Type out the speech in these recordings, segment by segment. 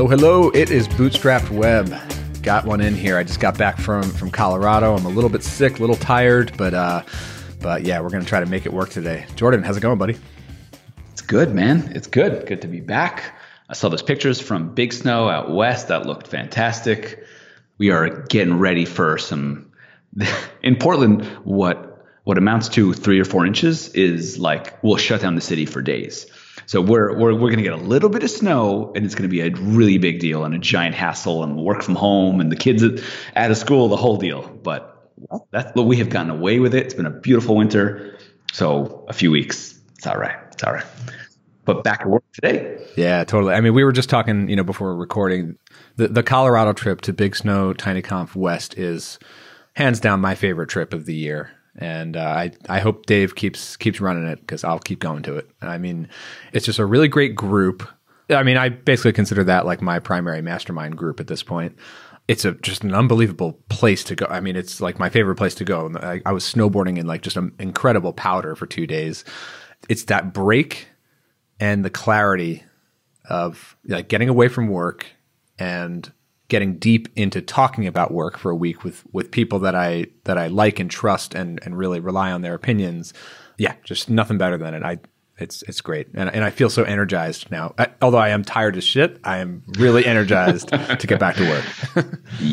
Hello. It is Bootstrapped Web. Got one in here. I just got back from Colorado. I'm a little bit sick, a little tired, but yeah, we're going to try to make it work today. Jordan, how's it going, buddy? It's good, man. It's good. Good to be back. I saw those pictures from Big Snow out west. That looked fantastic. We are getting ready for some in Portland. What amounts to 3 or 4 inches is like we'll shut down the city for days. So we're going to get a little bit of snow, and it's going to be a really big deal and a giant hassle, and work from home and the kids out of school, the whole deal. But that's what we have gotten away with it. It's been a beautiful winter. So a few weeks, it's all right. It's all right. But back to work today. Yeah, totally. I mean, we were just talking, before recording. The Colorado trip to Big Snow TinyConf West is hands down my favorite trip of the year. And I hope Dave keeps running it, because I'll keep going to it. I mean, it's just a really great group. I mean, I basically consider that like my primary mastermind group at this point. It's just an unbelievable place to go. I mean, it's like my favorite place to go. I was snowboarding in like just an incredible powder for 2 days. It's that break and the clarity of like getting away from work and getting deep into talking about work for a week with people that I like and trust and really rely on their opinions. Yeah, just nothing better than it. It's great. And I feel so energized now. Although I am tired as shit, I am really energized to get back to work.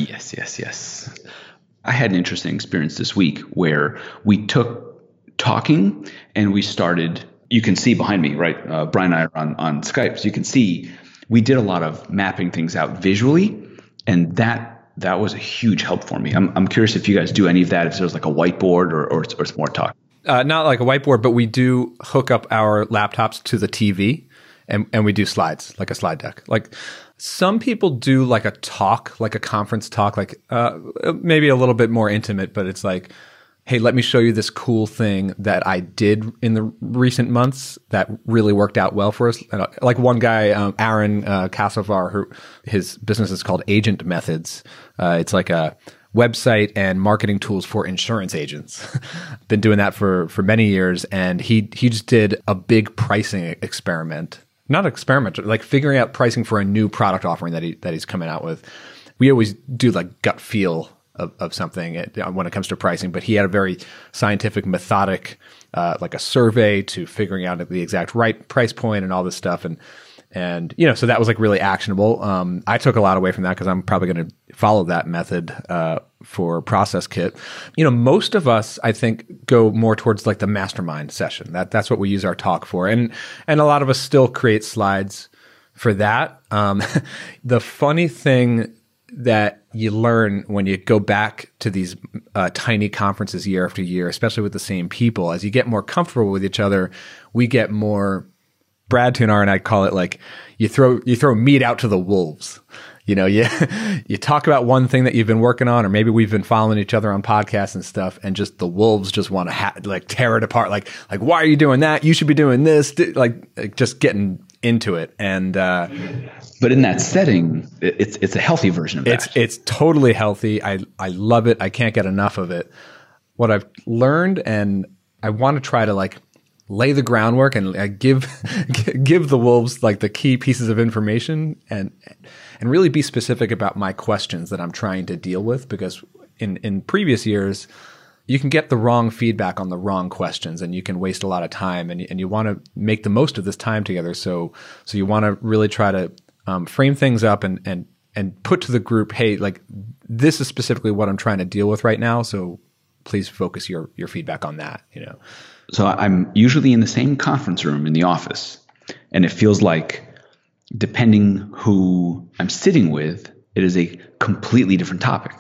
Yes. I had an interesting experience this week where we took talking and we started, you can see behind me, right? Brian and I are on Skype. So you can see we did a lot of mapping things out visually. And that was a huge help for me. I'm curious if you guys do any of that, if there's like a whiteboard or it's more talk. Not like a whiteboard, but we do hook up our laptops to the TV and we do slides, like a slide deck. Like some people do like a talk, like a conference talk, like maybe a little bit more intimate, but it's like, hey, let me show you this cool thing that I did in the recent months that really worked out well for us. Like one guy, Aaron Casovar, who his business is called Agent Methods. It's like a website and marketing tools for insurance agents. Been doing that for many years, and he just did a big pricing experiment. Not experiment, like figuring out pricing for a new product offering that he's coming out with. We always do like gut feel of something when it comes to pricing, but he had a very scientific, methodic, like a survey to figuring out the exact right price point and all this stuff. And so that was like really actionable. I took a lot away from that because I'm probably going to follow that method for Process Kit. Most of us, I think, go more towards like the mastermind session. That's what we use our talk for. And a lot of us still create slides for that. The funny thing that you learn when you go back to these tiny conferences year after year, especially with the same people, as you get more comfortable with each other, we get more. Brad Tunar and I call it like you throw meat out to the wolves. You talk about one thing that you've been working on, or maybe we've been following each other on podcasts and stuff, and just the wolves just want to like tear it apart. Like why are you doing that? You should be doing this. Like just getting into it. And but in that setting, it's a healthy version of that. It's totally healthy. I love it. I can't get enough of it. What I've learned, and I want to try to like lay the groundwork and give the wolves like the key pieces of information and really be specific about my questions that I'm trying to deal with, because in previous years you can get the wrong feedback on the wrong questions and you can waste a lot of time, and you want to make the most of this time together. So you want to really try to frame things up and put to the group, hey, like this is specifically what I'm trying to deal with right now. So please focus your feedback on that, So I'm usually in the same conference room in the office, and it feels like depending who I'm sitting with, it is a completely different topic.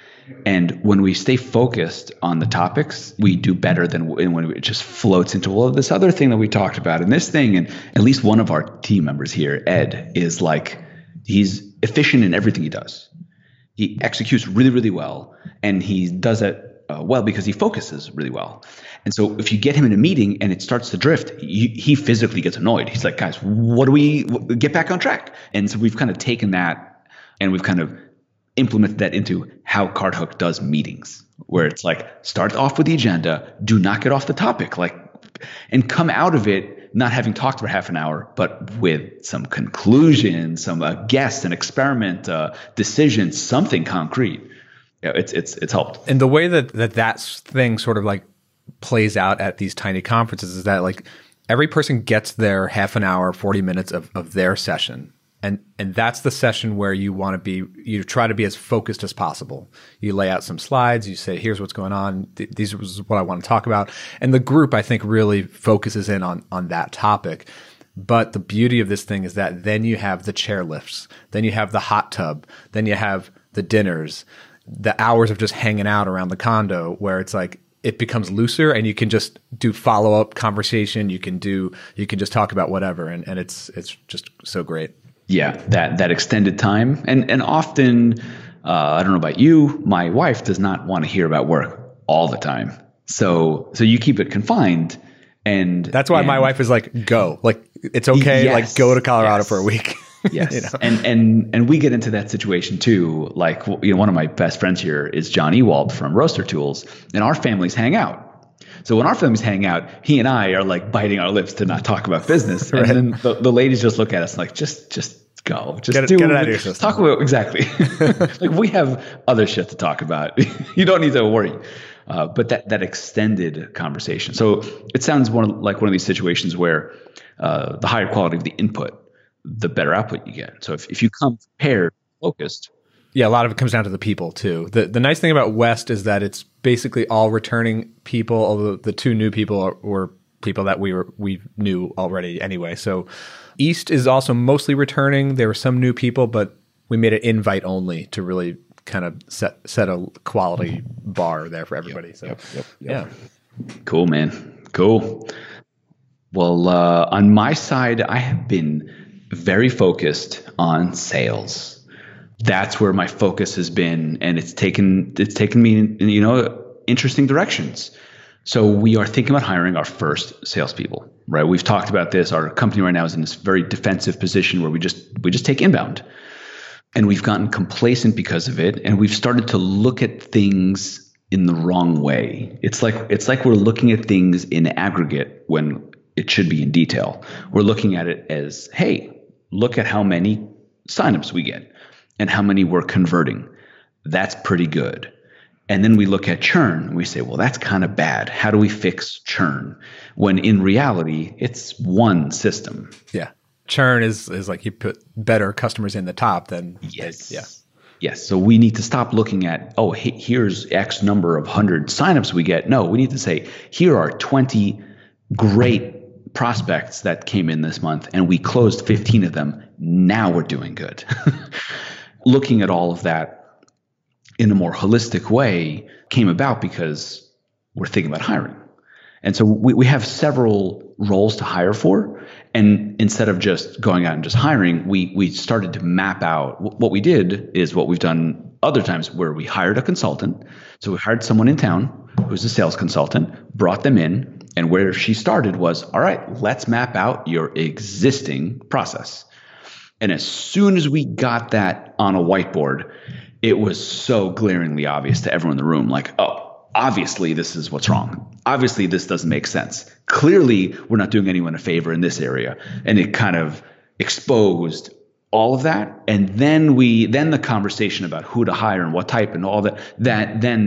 And when we stay focused on the topics, we do better than when it just floats into all of this other thing that we talked about and this thing. And at least one of our team members here, Ed, is like, he's efficient in everything he does. He executes really, really well, and he does it well because he focuses really well. And so if you get him in a meeting and it starts to drift, he physically gets annoyed. He's like, guys, what do we get back on track? And so we've kind of taken that and we've kind of implemented that into how CardHook does meetings, where it's like, start off with the agenda, do not get off the topic, and come out of it not having talked for half an hour, but with some conclusion, some guess, an experiment, decision, something concrete. Yeah, it's helped. And the way that thing sort of like plays out at these tiny conferences is that like every person gets their half an hour, 40 minutes of their session. And that's the session where you try to be as focused as possible. You lay out some slides, you say, here's what's going on. These is what I want to talk about. And the group, I think, really focuses in on that topic. But the beauty of this thing is that then you have the chairlifts, then you have the hot tub, then you have the dinners, the hours of just hanging out around the condo where it's like, it becomes looser and you can just do follow-up conversation. You can just talk about whatever. And it's just so great. Yeah, that extended time. And often, I don't know about you, my wife does not want to hear about work all the time. So you keep it confined. And that's why my wife is like, go. Like, it's okay. Yes, like, go to Colorado for a week. Yes. You know? And we get into that situation too. Like, one of my best friends here is John Ewald from Roaster Tools, and our families hang out. So when our families hang out, he and I are like biting our lips to not talk about business. Right. And then the ladies just look at us like, just go. Just get it out of your system. Talk about, exactly. Like, we have other shit to talk about. You don't need to worry. But that extended conversation. So it sounds like one of these situations where the higher quality of the input, the better output you get. So if you come prepared, focused. Yeah, a lot of it comes down to the people too. The nice thing about West is that it's basically all returning people, although the two new people were people that we knew already anyway. So East is also mostly returning. There were some new people, but we made it invite only to really kind of set a quality bar there for everybody. Yep. Yeah. Cool, man. Cool. Well, on my side, I have been very focused on sales. That's where my focus has been, and it's taken me in interesting directions. So we are thinking about hiring our first salespeople, right? We've talked about this. Our company right now is in this very defensive position where we just take inbound, and we've gotten complacent because of it, and we've started to look at things in the wrong way. It's like we're looking at things in aggregate when it should be in detail. We're looking at it as, hey, look at how many signups we get and how many we're converting. That's pretty good. And then we look at churn and we say, well, that's kind of bad. How do we fix churn? When in reality, it's one system. Yeah. Churn is like you put better customers in the top than. Yes. Yeah. Yes. So we need to stop looking at, oh, hey, here's X number of 100 signups we get. No, we need to say, here are 20 great prospects that came in this month and we closed 15 of them. Now we're doing good. Looking at all of that in a more holistic way came about because we're thinking about hiring. And so we have several roles to hire for. And instead of just going out and just hiring, we started to map out. What we did is what we've done other times where we hired a consultant. So we hired someone in town who's a sales consultant, brought them in, and where she started was, all right, let's map out your existing process. And as soon as we got that on a whiteboard, it was so glaringly obvious to everyone in the room, like, oh, obviously this is what's wrong. Obviously this doesn't make sense. Clearly we're not doing anyone a favor in this area. And it kind of exposed all of that. And then the conversation about who to hire and what type and all that then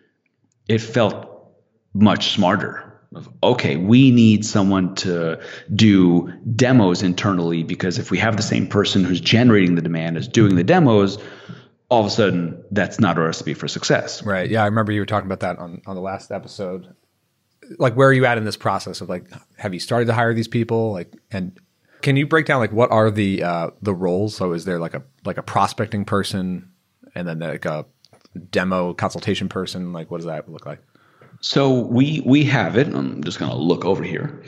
it felt much smarter. Okay, we need someone to do demos internally, because if we have the same person who's generating the demand as doing the demos, all of a sudden that's not a recipe for success. Right. Yeah. I remember you were talking about that on the last episode. Like, where are you at in this process of, like, have you started to hire these people? Like, and can you break down, like, what are the roles? So is there like a prospecting person and then like a demo consultation person? Like, what does that look like? So we have it. I'm just going to look over here.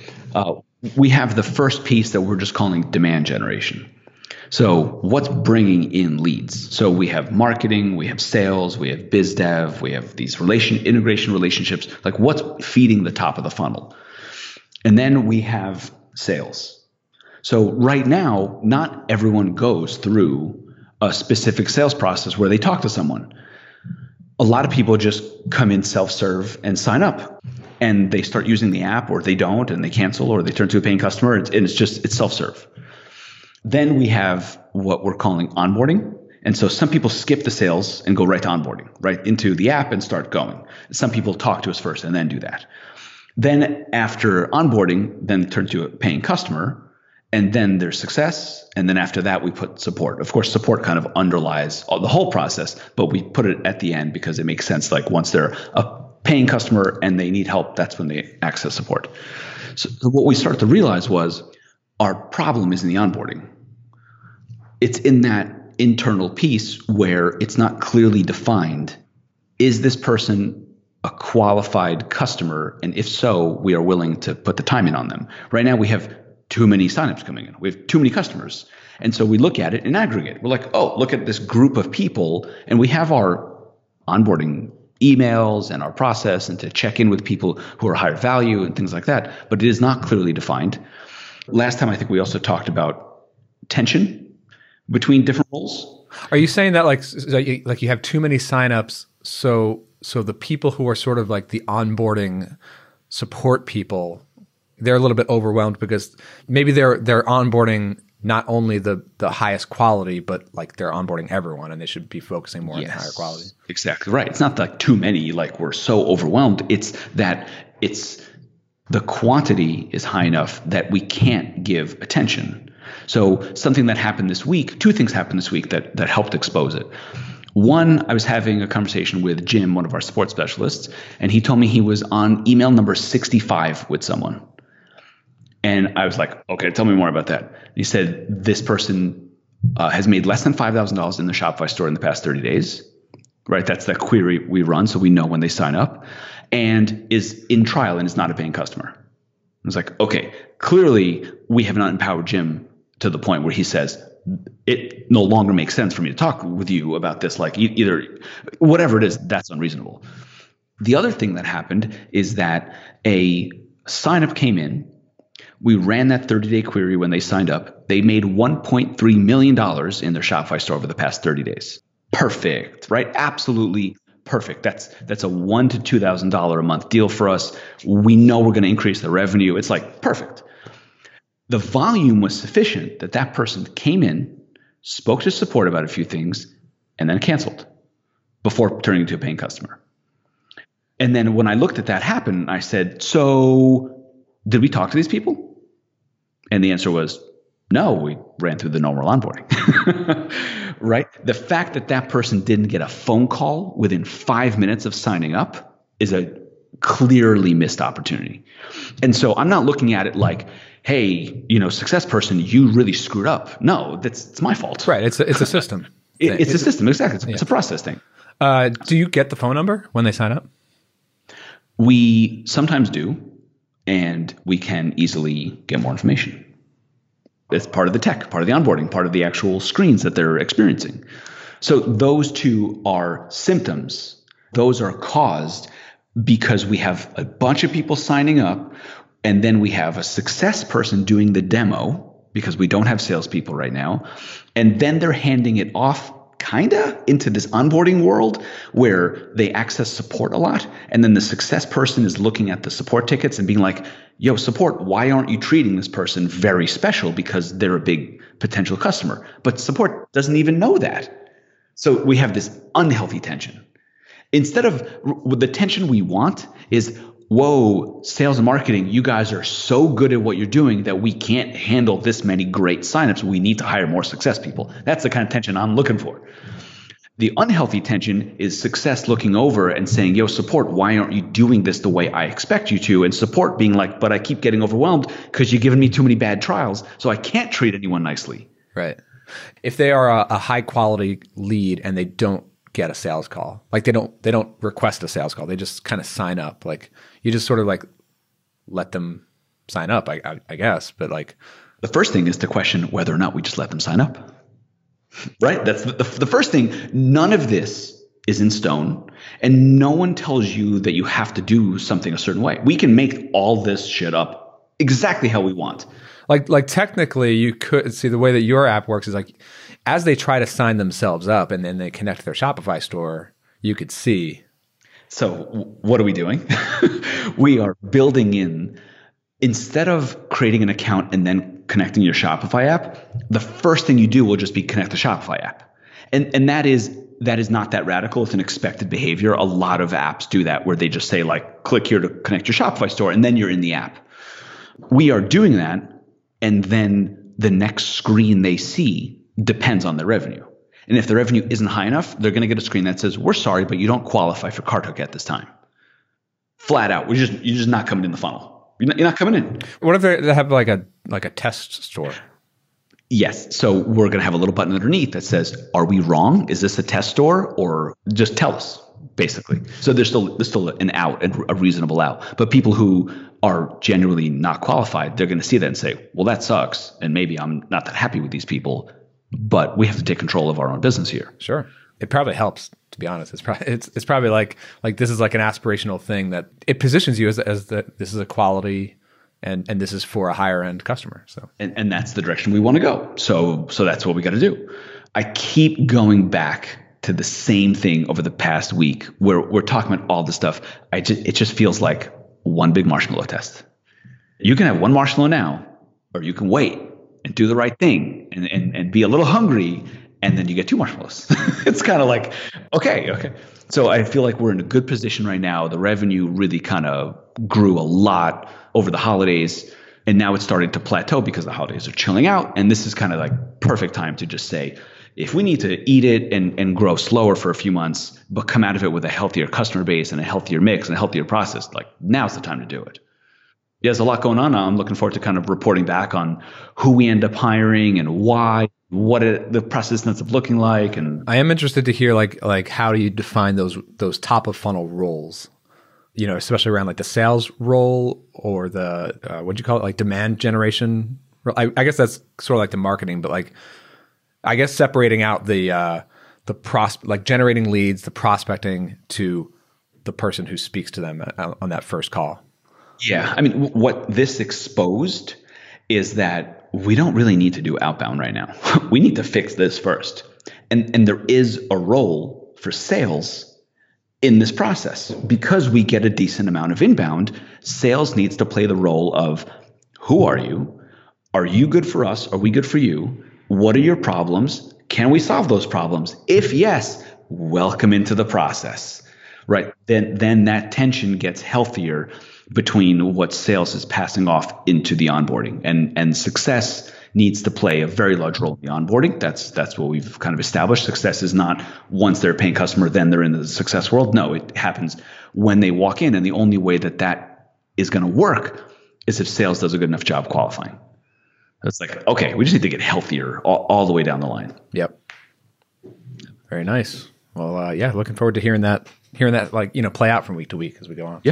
We have the first piece that we're just calling demand generation. So what's bringing in leads? So we have marketing, we have sales, we have biz dev, we have these integration relationships, like what's feeding the top of the funnel. And then we have sales. So right now, not everyone goes through a specific sales process where they talk to someone. A lot of people just come in self-serve and sign up. and they start using the app, or they don't, and they cancel, or they turn to a paying customer, and it's self-serve. Then we have what we're calling onboarding. And so some people skip the sales and go right to onboarding, right into the app and start going. Some people talk to us first and then do that. Then after onboarding, then turn to a paying customer, and then there's success. And then after that, we put support. Of course, support kind of underlies the whole process, but we put it at the end because it makes sense. Like once they're a paying customer and they need help, that's when they access support. So what we started to realize was our problem is in the onboarding. It's in that internal piece where it's not clearly defined. Is this person a qualified customer? And if so, we are willing to put the time in on them. Right now, we have too many signups coming in. We have too many customers. And so we look at it in aggregate. We're like, oh, look at this group of people. And we have our onboarding emails and our process and to check in with people who are higher value and things like that. But it is not clearly defined. Last time, I think we also talked about tension between different roles. Are you saying that like you have too many signups, so the people who are sort of like the onboarding support people, they're a little bit overwhelmed because maybe they're onboarding not only the highest quality, but like they're onboarding everyone, and they should be focusing more on the higher quality. Exactly right. It's not like too many, like we're so overwhelmed. It's that the quantity is high enough that we can't give attention. So something that happened this week, two things happened this week that helped expose it. One, I was having a conversation with Jim, one of our support specialists, and he told me he was on email number 65 with someone. And I was like, okay, tell me more about that. And he said, this person has made less than $5,000 in the Shopify store in the past 30 days, right? That's the query we run, so we know when they sign up, and is in trial and is not a paying customer. I was like, okay, clearly we have not empowered Jim to the point where he says, it no longer makes sense for me to talk with you about this, like either whatever it is, that's unreasonable. The other thing that happened is that a signup came in. We ran that 30-day query when they signed up. They made $1.3 million in their Shopify store over the past 30 days. Perfect, right? Absolutely perfect. That's a $1,000 to $2,000 a month deal for us. We know we're going to increase the revenue. It's like perfect. The volume was sufficient that person came in, spoke to support about a few things, and then canceled before turning to a paying customer. And then when I looked at that happen, I said, so did we talk to these people? And the answer was, no, we ran through the normal onboarding, right? The fact that person didn't get a phone call within 5 minutes of signing up is a clearly missed opportunity. And so I'm not looking at it like, hey, success person, you really screwed up. No, it's my fault. Right. It's a system. It's a system. Exactly. It's a process thing. Do you get the phone number when they sign up? We sometimes do, and we can easily get more information. It's part of the tech, part of the onboarding, part of the actual screens that they're experiencing. So those two are symptoms. Those are caused because we have a bunch of people signing up, and then we have a success person doing the demo because we don't have salespeople right now. And then they're handing it off kind of into this onboarding world where they access support a lot. And then the success person is looking at the support tickets and being like, yo, support, why aren't you treating this person very special because they're a big potential customer? But support doesn't even know that. So we have this unhealthy tension. Instead of the tension we want is, whoa, sales and marketing, you guys are so good at what you're doing that we can't handle this many great signups. We need to hire more success people. That's the kind of tension I'm looking for. The unhealthy tension is success looking over and saying, yo, support, why aren't you doing this the way I expect you to? And support being like, but I keep getting overwhelmed because you've given me too many bad trials, so I can't treat anyone nicely. Right. If they are a high quality lead and they don't get a sales call, like they don't request a sales call, they just kind of sign up, like you just sort of like let them sign up, I guess. But like the first thing is to question whether or not we just let them sign up. Right? That's the first thing. None of this is in stone, and no one tells you that you have to do something a certain way. We can make all this shit up exactly how we want. Like technically you could see the way that your app works is like as they try to sign themselves up and then they connect to their Shopify store, you could see. So what are we doing? We are building in, instead of creating an account and then connecting your Shopify app, the first thing you do will just be connect the Shopify app. And that is not that radical. It's an expected behavior. A lot of apps do that where they just say like, click here to connect your Shopify store, and then you're in the app. We are doing that, and then the next screen they see depends on their revenue. And if the revenue isn't high enough, they're going to get a screen that says, we're sorry, but you don't qualify for CartHook at this time. Flat out. You're just not coming in the funnel. You're not coming in. What if they have like a test store? Yes. So we're going to have a little button underneath that says, are we wrong? Is this a test store? Or just tell us, basically. So there's still an out, a reasonable out. But people who are genuinely not qualified, they're going to see that and say, well, that sucks. And maybe I'm not that happy with these people, but we have to take control of our own business here. Sure. It probably helps, to be honest. It's probably like this is like an aspirational thing that it positions you as that this is a quality and this is for a higher end customer. So and that's the direction we want to go. So that's what we got to do. I keep going back to the same thing over the past week where we're talking about all this stuff. It just feels like one big marshmallow test. You can have one marshmallow now, or you can wait and do the right thing and be a little hungry, and then you get 2 marshmallows. It's kind of like, okay. So I feel like we're in a good position right now. The revenue really kind of grew a lot over the holidays, and now it's starting to plateau because the holidays are chilling out. And this is kind of like perfect time to just say, if we need to eat it and grow slower for a few months, but come out of it with a healthier customer base and a healthier mix and a healthier process, like now's the time to do it. Yeah, there's a lot going on. I'm looking forward to kind of reporting back on who we end up hiring and why, what the process ends up looking like. And I am interested to hear like how do you define those top of funnel roles? You know, especially around like the sales role or the what'd you call it, like demand generation. I guess that's sort of like the marketing, but like I guess separating out the like generating leads, the prospecting to the person who speaks to them on that first call. Yeah. I mean, what this exposed is that we don't really need to do outbound right now. We need to fix this first. And there is a role for sales in this process. Because we get a decent amount of inbound, sales needs to play the role of who are you? Are you good for us? Are we good for you? What are your problems? Can we solve those problems? If yes, welcome into the process, right? Then that tension gets healthier between what sales is passing off into the onboarding, and success needs to play a very large role in the onboarding. That's what we've kind of established. Success is not once they're a paying customer, then they're in the success world. No, it happens when they walk in. And the only way that is going to work is if sales does a good enough job qualifying. It's like, okay, we just need to get healthier all the way down the line. Yep. Very nice. Well, yeah, looking forward to hearing that like, you know, play out from week to week as we go on. Yeah.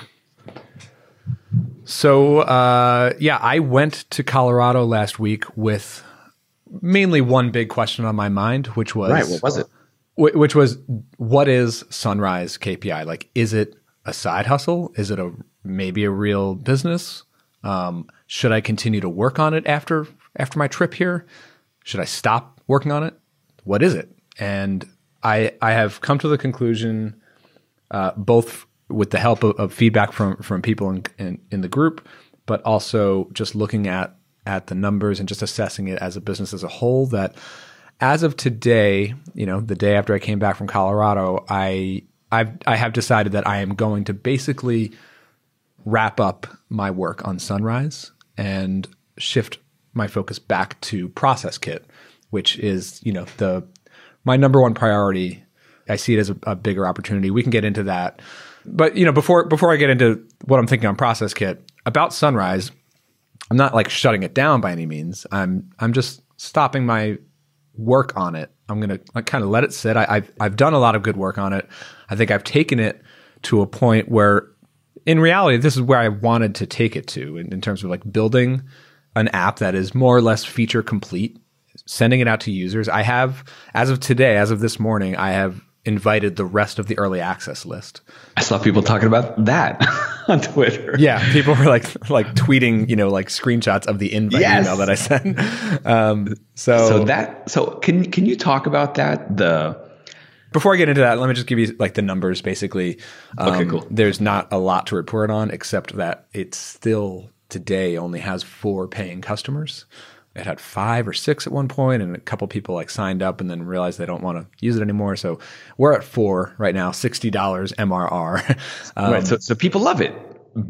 So, I went to Colorado last week with mainly one big question on my mind, which was... Right, what was it? Which was, what is Sunrise KPI? Like, is it a side hustle? Is it maybe a real business? Should I continue to work on it after my trip here? Should I stop working on it? What is it? And I have come to the conclusion, both with the help of feedback from people in the group, but also just looking at the numbers and just assessing it as a business as a whole, that as of today, you know, the day after I came back from Colorado, I have decided that I am going to basically wrap up my work on Sunrise and shift my focus back to Process Kit, which is, you know, my number one priority. I see it as a bigger opportunity. We can get into that. But, you know, before I get into what I'm thinking on Process Kit, about Sunrise, I'm not like shutting it down by any means. I'm just stopping my work on it. I'm going to kind of let it sit. I've done a lot of good work on it. I think I've taken it to a point where, in reality, this is where I wanted to take it to in terms of like building an app that is more or less feature complete, sending it out to users. I have, as of today, as of this morning, I have invited the rest of the early access list. I saw people talking about that on Twitter. Yeah, people were like tweeting, you know, like screenshots of the invite email that I sent. So can you talk about that? Before I get into that, let me just give you like the numbers. Basically, Okay, cool. There's not a lot to report on except that it still today only has 4 paying customers. It had 5 or 6 at one point, and a couple people like signed up and then realized they don't want to use it anymore. So we're at 4 right now, $60 MRR. Right. So people love it,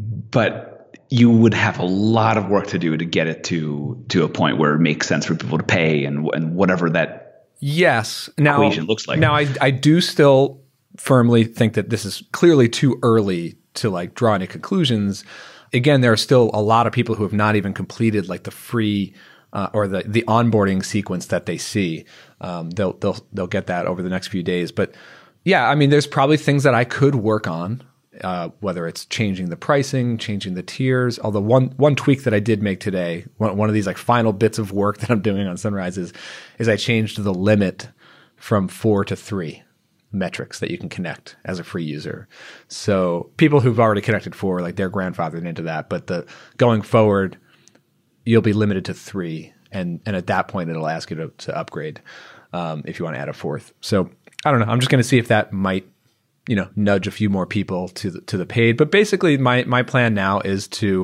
but you would have a lot of work to do to get it to a point where it makes sense for people to pay and whatever that equation looks like. Now I do still firmly think that this is clearly too early to like draw any conclusions. Again, there are still a lot of people who have not even completed like the free or the onboarding sequence that they see. They'll get that over the next few days. But yeah, I mean, there's probably things that I could work on, whether it's changing the pricing, changing the tiers. Although one tweak that I did make today, one of these like final bits of work that I'm doing on Sunrise is I changed the limit from 4 to 3 metrics that you can connect as a free user. So people who've already connected 4, like they're grandfathered into that. But going forward, you'll be limited to 3. And at that point, it'll ask you to upgrade if you want to add a 4th. So I don't know. I'm just going to see if that might, nudge a few more people to the paid. But basically, my plan now is to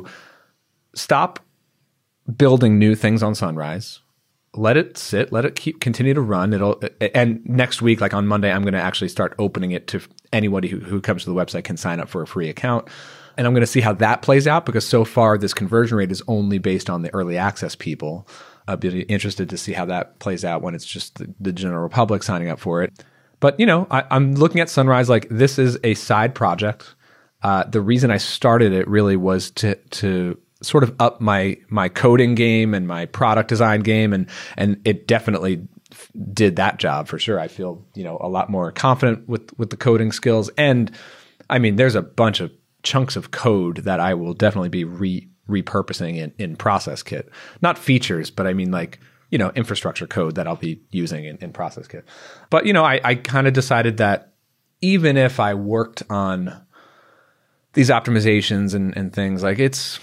stop building new things on Sunrise. Let it sit. Let it continue to run. And next week, like on Monday, I'm going to actually start opening it to anybody who comes to the website can sign up for a free account. And I'm going to see how that plays out because so far this conversion rate is only based on the early access people. I'll be interested to see how that plays out when it's just the general public signing up for it. But, I'm looking at Sunrise like this is a side project. The reason I started it really was to sort of up my coding game and my product design game. And it definitely did that job for sure. I feel, a lot more confident with the coding skills. And I mean, there's a bunch of chunks of code that I will definitely be repurposing in Process Kit. Not features, but I mean like, infrastructure code that I'll be using in Process Kit. But, I kind of decided that even if I worked on these optimizations and things, like it's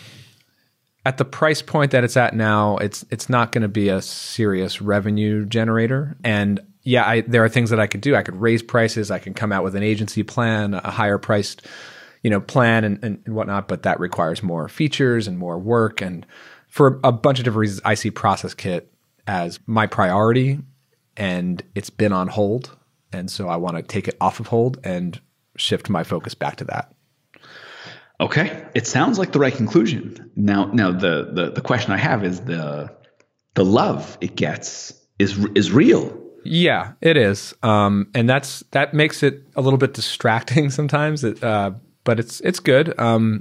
at the price point that it's at now, it's not going to be a serious revenue generator. And yeah, there are things that I could do. I could raise prices. I can come out with an agency plan, a higher priced plan and whatnot, but that requires more features and more work. And for a bunch of different reasons, I see Process Kit as my priority and it's been on hold. And so I want to take it off of hold and shift my focus back to that. Okay. It sounds like the right conclusion. Now the question I have is the love it gets is real. Yeah, it is. And that makes it a little bit distracting sometimes. But it's good.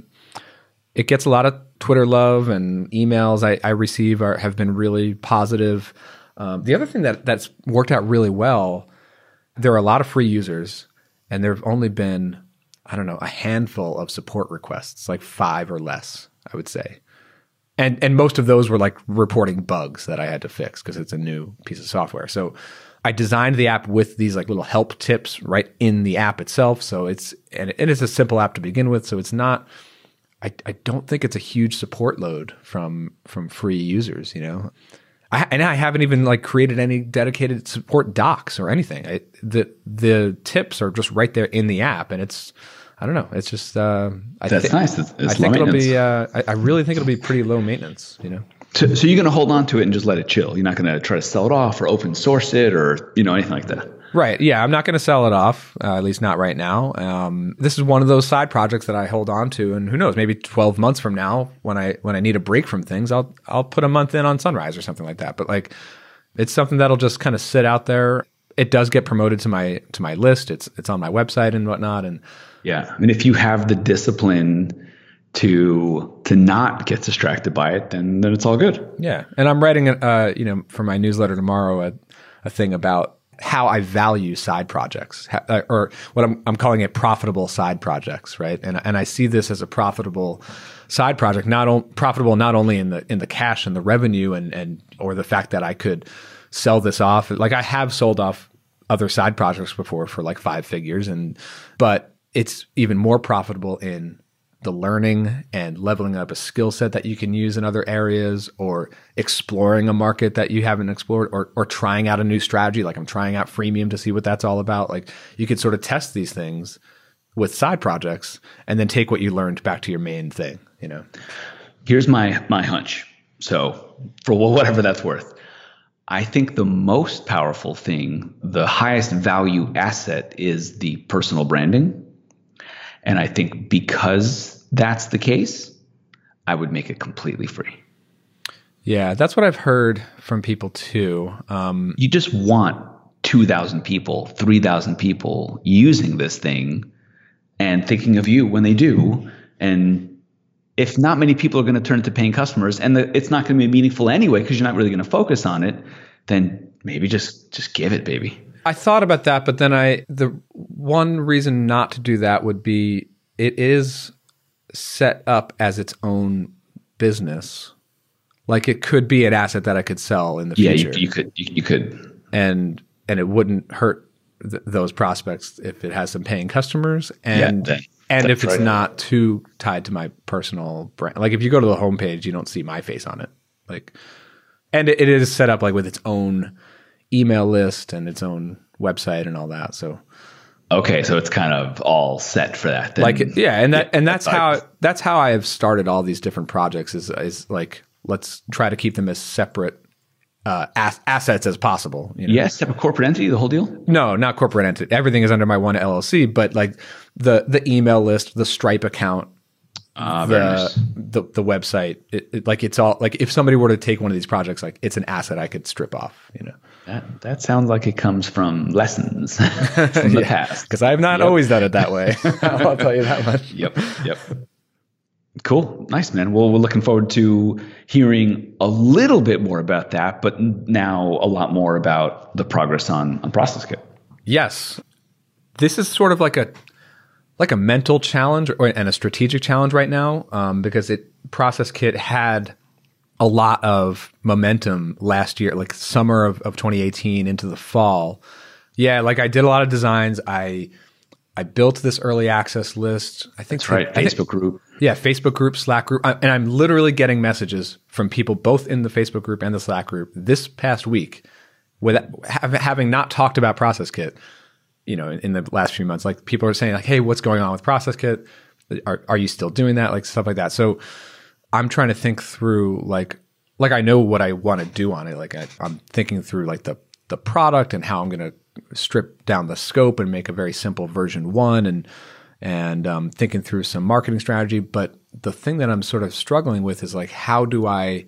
It gets a lot of Twitter love and emails I receive have been really positive. The other thing that's worked out really well, there are a lot of free users, and there have only been, I don't know, a handful of support requests, like 5 or less, I would say. And most of those were like reporting bugs that I had to fix because it's a new piece of software. So I designed the app with these like little help tips right in the app itself. So it is a simple app to begin with. So it's not, I don't think it's a huge support load from free users, I haven't even like created any dedicated support docs or anything. The tips are just right there in the app, and I don't know. It's just that's nice. I think it'll be. I really think it'll be pretty low maintenance. So you're going to hold on to it and just let it chill. You're not going to try to sell it off or open source it or anything like that. Right. Yeah. I'm not going to sell it off, at least not right now. This is one of those side projects that I hold on to, and who knows, maybe 12 months from now, when I need a break from things, I'll put a month in on Sunrise or something like that. But like, it's something that'll just kind of sit out there. It does get promoted to my list. It's on my website and whatnot. And yeah, I mean, if you have the discipline to not get distracted by it, then it's all good. Yeah. And I'm writing for my newsletter tomorrow a thing about how I value side projects, or what I'm calling it profitable side projects, right? And I see this as a profitable side project, profitable not only in the cash and the revenue and or the fact that I could sell this off. Like I have sold off other side projects before for like 5 figures, but it's even more profitable in the learning and leveling up a skill set that you can use in other areas, or exploring a market that you haven't explored, or trying out a new strategy. Like I'm trying out freemium to see what that's all about. Like you could sort of test these things with side projects and then take what you learned back to your main thing, you know? Here's my hunch. So for whatever that's worth, I think the most powerful thing, the highest value asset, is the personal branding. And I think because that's the case, I would make it completely free. Yeah, that's what I've heard from people too. You just want 2,000 people, 3,000 people using this thing and thinking of you when they do. And if not many people are going to turn into paying customers, and it's not going to be meaningful anyway because you're not really going to focus on it, then maybe just give it, baby. I thought about that, but then the one reason not to do that would be it is set up as its own business. Like it could be an asset that I could sell in the future. Yeah, you could. And it wouldn't hurt those prospects if it has some paying customers, and if it's not too tied to my personal brand. Like if you go to the homepage, you don't see my face on it. Like, and it is set up like with its own email list and its own website and all that. So okay, so it's kind of all set for that. Then. Like that's how I have started all these different projects. Is like, let's try to keep them as separate assets as possible. You know? Yes, separate corporate entity, the whole deal. No, not corporate entity. Everything is under my one LLC. But like the email list, the Stripe account, the website, like it's all like if somebody were to take one of these projects, like it's an asset I could strip off. You know. That sounds like it comes from lessons from the past. Because I have not always done it that way. I'll tell you that much. Yep. Cool. Nice, man. Well, we're looking forward to hearing a little bit more about that, but now a lot more about the progress on ProcessKit. Yes. This is sort of like a mental challenge and a strategic challenge right now, because ProcessKit had a lot of momentum last year, like summer of 2018 into the fall. Yeah, like I did a lot of designs. I built this early access list. I think that's right. Facebook group. Yeah, Facebook group, Slack group. And I'm literally getting messages from people both in the Facebook group and the Slack group this past week with having not talked about ProcessKit, you know, in the last few months. Like people are saying like, hey, what's going on with ProcessKit? Are you still doing that? Like stuff like that. So I'm trying to think through like I know what I want to do on it. Like I'm thinking through like the product and how I'm going to strip down the scope and make a very simple version 1 and thinking through some marketing strategy. But the thing that I'm sort of struggling with is like, how do I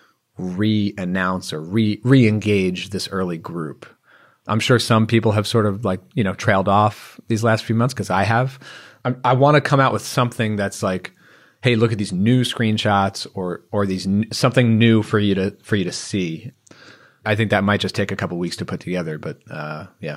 re-announce or re-engage this early group? I'm sure some people have sort of like, you know, trailed off these last few months because I have. I want to come out with something that's like, hey, look at these new screenshots or these something new for you to see. I think that might just take a couple weeks to put together, but yeah.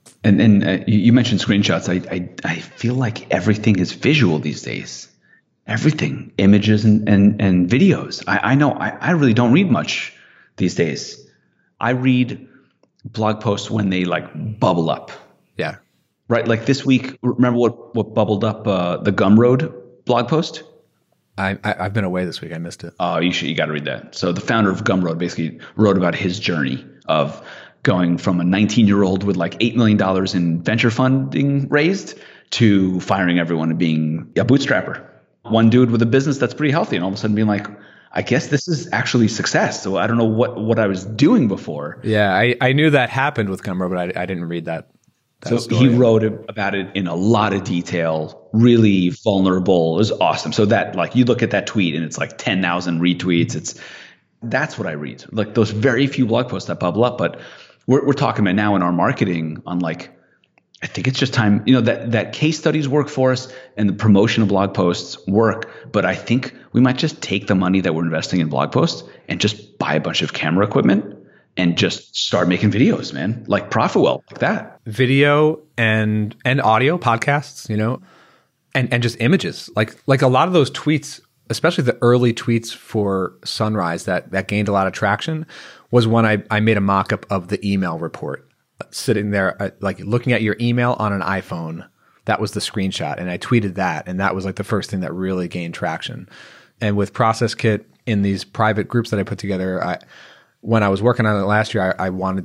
And you mentioned screenshots. I feel like everything is visual these days. Everything, images and videos. I know I really don't read much these days. I read blog posts when they like bubble up. Yeah. Right. Like this week, remember what bubbled up the Gumroad blog post? I've been away this week. I missed it. Oh, you got to read that. So the founder of Gumroad basically wrote about his journey of going from a 19-year-old with like $8 million in venture funding raised to firing everyone and being a bootstrapper. One dude with a business that's pretty healthy and all of a sudden being like, I guess this is actually success. So I don't know what I was doing before. Yeah, I knew that happened with Gumroad, but I didn't read that. So he wrote about it in a lot of detail, really vulnerable. It was awesome. So that like you look at that tweet and it's like 10,000 retweets. That's what I read. Like those very few blog posts that bubble up. But we're talking about now in our marketing on like, I think it's just time, you know, that case studies work for us and the promotion of blog posts work. But I think we might just take the money that we're investing in blog posts and just buy a bunch of camera equipment and just start making videos, man, like Profitwell, like that. Video and audio podcasts, you know, and just images. Like a lot of those tweets, especially the early tweets for Sunrise that gained a lot of traction was when I made a mock-up of the email report. Sitting there, like looking at your email on an iPhone, that was the screenshot. And I tweeted that. And that was like the first thing that really gained traction. And with Process Kit in these private groups that I put together, when I was working on it last year,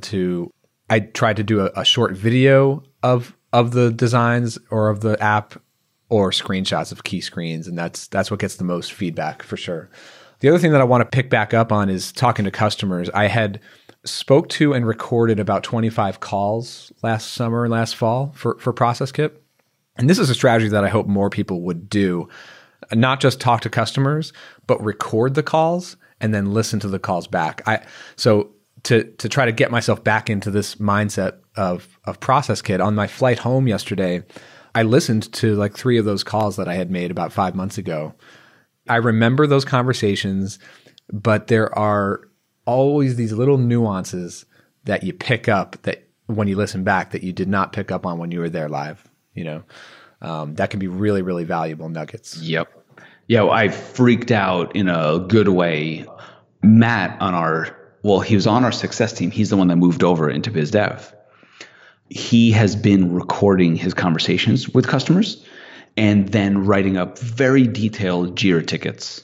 I tried to do a short video of the designs or of the app or screenshots of key screens. And that's what gets the most feedback for sure. The other thing that I want to pick back up on is talking to customers. I had spoke to and recorded about 25 calls last summer and last fall for Process Kit. And this is a strategy that I hope more people would do. Not just talk to customers, but record the calls and then listen to the calls back. So to try to get myself back into this mindset of Process Kit, on my flight home yesterday, I listened to like 3 of those calls that I had made about 5 months ago. I remember those conversations, but there are always these little nuances that you pick up that when you listen back that you did not pick up on when you were there live. That can be really, really valuable nuggets. Yep. Yeah, I freaked out in a good way. Matt he was on our success team. He's the one that moved over into biz dev. He has been recording his conversations with customers and then writing up very detailed Jira tickets.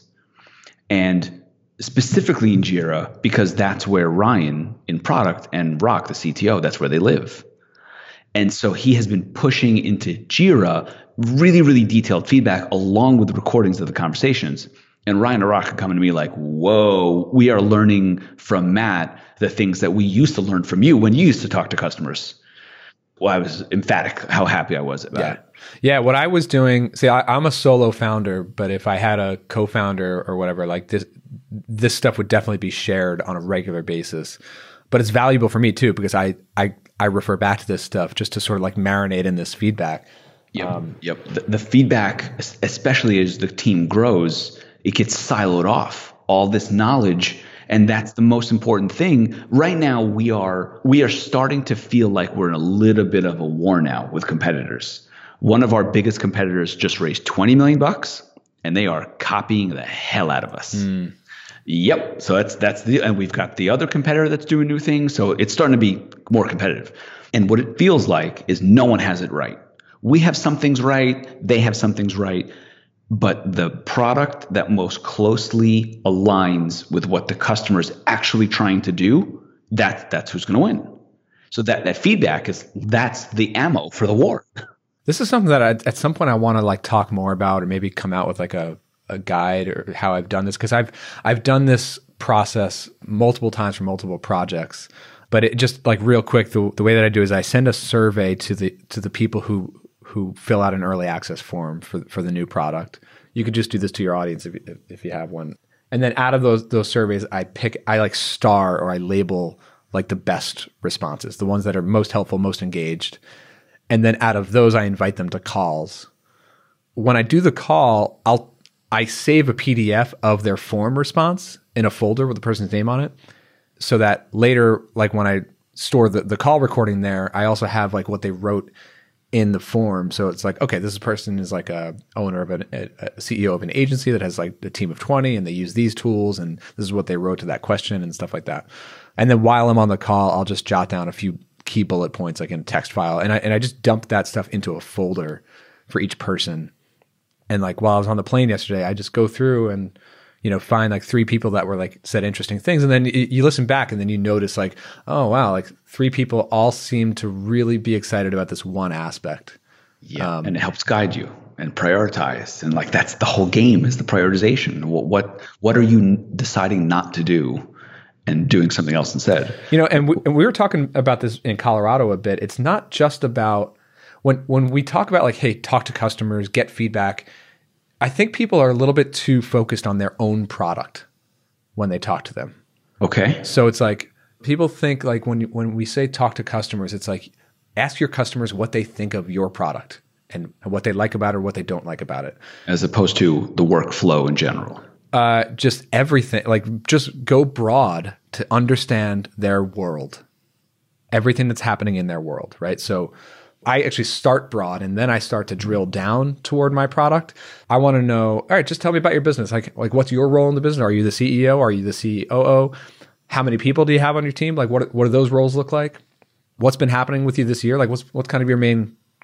And specifically in Jira, because that's where Ryan in product and Rock, the CTO, that's where they live. And so he has been pushing into Jira really, really detailed feedback along with the recordings of the conversations. And Ryan and Rock are coming to me like, whoa, we are learning from Matt the things that we used to learn from you when you used to talk to customers. Well, I was emphatic how happy I was about it. Yeah, what I was doing, I'm a solo founder, but if I had a co-founder or whatever, like this stuff would definitely be shared on a regular basis. But it's valuable for me too, because I refer back to this stuff just to sort of like marinate in this feedback. Yep. The feedback, especially as the team grows, it gets siloed off. All this knowledge, and that's the most important thing. Right now, we are starting to feel like we're in a little bit of a war now with competitors. One of our biggest competitors just raised $20 million, and they are copying the hell out of us. Yep. So and we've got the other competitor that's doing new things. So it's starting to be more competitive. And what it feels like is no one has it right. We have some things right. They have some things right. But the product that most closely aligns with what the customer is actually trying to do, that's who's going to win. So that feedback that's the ammo for the war. This is something that at some point I want to like talk more about, or maybe come out with like a guide or how I've done this, because I've done this process multiple times for multiple projects. But it just like real quick, the way that I do is I send a survey to the people who fill out an early access form for the new product. You could just do this to your audience if you have one. And then out of those surveys, I like star or I label like the best responses, the ones that are most helpful, most engaged. And then out of those, I invite them to calls. When I do the call, I save a PDF of their form response in a folder with the person's name on it, so that later, like when I store the call recording there, I also have like what they wrote in the form. So it's like, okay, this person is like a owner of a CEO of an agency that has like a team of 20 and they use these tools and this is what they wrote to that question and stuff like that. And then while I'm on the call, I'll just jot down a few key bullet points like in a text file. And I just dump that stuff into a folder for each person. And like while I was on the plane yesterday, I just go through and, find like 3 people that were like said interesting things. And then you listen back and then you notice like, oh, wow, like 3 people all seem to really be excited about this one aspect. Yeah. And it helps guide you and prioritize. And like, that's the whole game, is the prioritization. What are you deciding not to do and doing something else instead? And we were talking about this in Colorado a bit. It's not just about when we talk about like, hey, talk to customers, get feedback. I think people are a little bit too focused on their own product when they talk to them. Okay. So it's like people think like when we say talk to customers, it's like ask your customers what they think of your product and what they like about it or what they don't like about it. As opposed to the workflow in general. Just everything, like just go broad to understand their world, everything that's happening in their world, right? So I actually start broad and then I start to drill down toward my product. I want to know, all right, just tell me about your business. Like what's your role in the business? Are you the CEO? Are you the COO? How many people do you have on your team? Like what do those roles look like? What's been happening with you this year? Like what's kind of your main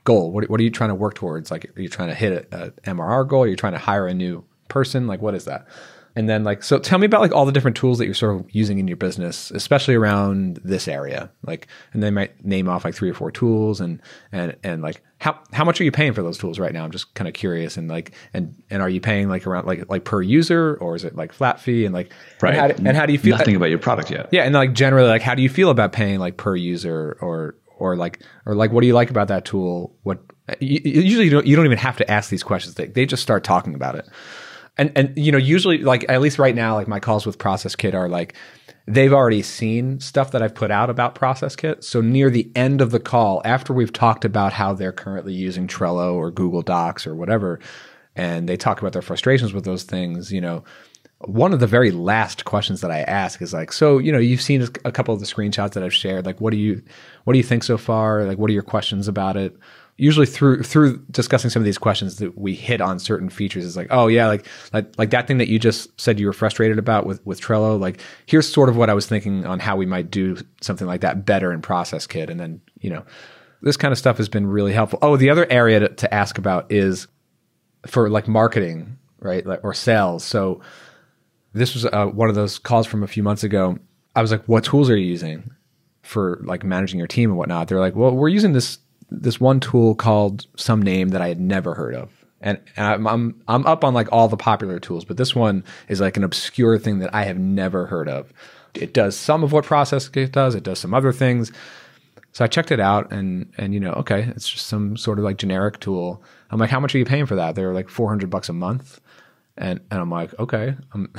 goal? What are you trying to work towards? Like, are you trying to hit a MRR goal? Are you trying to hire a new person? Like, what is that? And then like, so tell me about like all the different tools that you're sort of using in your business, especially around this area. Like, and they might name off like 3 or 4 tools and like how much are you paying for those tools right now? I'm just kind of curious. And like, and are you paying like around like per user, or is it like flat fee? And like, right. And how do you feel? Nothing about your product yet. Yeah. And like generally, like, how do you feel about paying like per user or like what do you like about that tool? What usually you don't even have to ask these questions. They just start talking about it. And you know, usually like at least right now, like my calls with Process Kit are like they've already seen stuff that I've put out about Process Kit. So near the end of the call, after we've talked about how they're currently using Trello or Google Docs or whatever, and they talk about their frustrations with those things, you know, one of the very last questions that I ask is like, so, you know, you've seen a couple of the screenshots that I've shared. Like, what do you think so far? Like, what are your questions about it? Usually through discussing some of these questions that we hit on certain features is like, oh yeah, like that thing that you just said you were frustrated about with Trello. Like, here's sort of what I was thinking on how we might do something like that better in Process Kit. And then, you know, this kind of stuff has been really helpful. Oh, the other area to ask about is for like marketing, right? Like, or sales. So this was one of those calls from a few months ago. I was like, what tools are you using for like managing your team and whatnot? They're like, well, we're using this one tool called some name that I had never heard of. And I'm up on like all the popular tools, but this one is like an obscure thing that I have never heard of. It does some of what Process Kit does. It does some other things. So I checked it out and you know, okay, it's just some sort of like generic tool. I'm like, how much are you paying for that? They're like $400 a month. And I'm like, okay,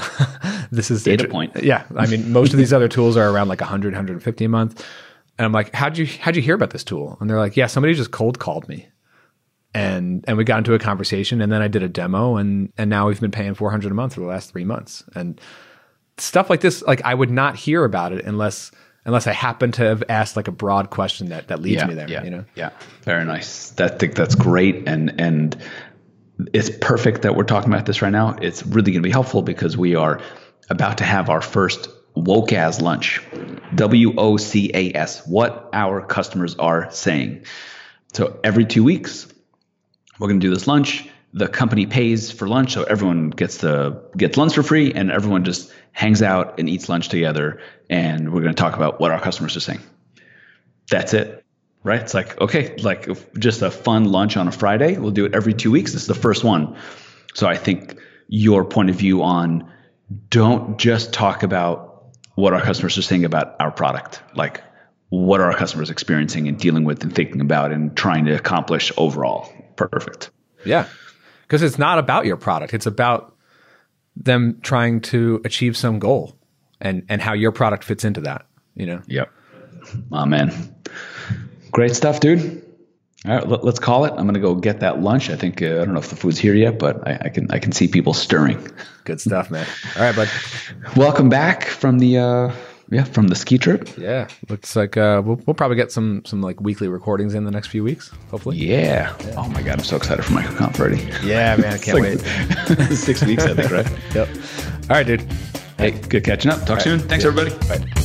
this is data point. Yeah. I mean, most of these other tools are around like 100, 150 a month. And I'm like, how'd you hear about this tool? And they're like, yeah, somebody just cold called me. And we got into a conversation, and then I did a demo, and now we've been paying $400 a month for the last 3 months. And stuff like this, like I would not hear about it unless I happen to have asked like a broad question that leads me there. Yeah, you know? Yeah. Very nice. I think that's great. And it's perfect that we're talking about this right now. It's really going to be helpful because we are about to have our first WOCAS lunch, WOCAS, what our customers are saying. So every 2 weeks, we're going to do this lunch. The company pays for lunch, so everyone gets lunch for free, and everyone just hangs out and eats lunch together. And we're going to talk about what our customers are saying. That's it, right? It's like, okay, like just a fun lunch on a Friday. We'll do it every 2 weeks. This is the first one. So I think your point of view on don't just talk about what our customers are saying about our product, like what are our customers experiencing and dealing with and thinking about and trying to accomplish overall. Perfect. Yeah. Because it's not about your product. It's about them trying to achieve some goal and how your product fits into that, you know? Yep. Oh, man. Great stuff, dude. All right, let's call it. I'm going to go get that lunch. I think, I don't know if the food's here yet, but I can see people stirring. Good stuff, man. All right, bud. Welcome back from the ski trip. Yeah. Looks like we'll probably get some like weekly recordings in the next few weeks, hopefully. Yeah. Oh my God, I'm so excited for MicroConf already. Yeah, man, I can't wait. 6 weeks, I think, right? Yep. All right, dude. Hey, good catching up. Talk soon. Thanks, everybody. Bye.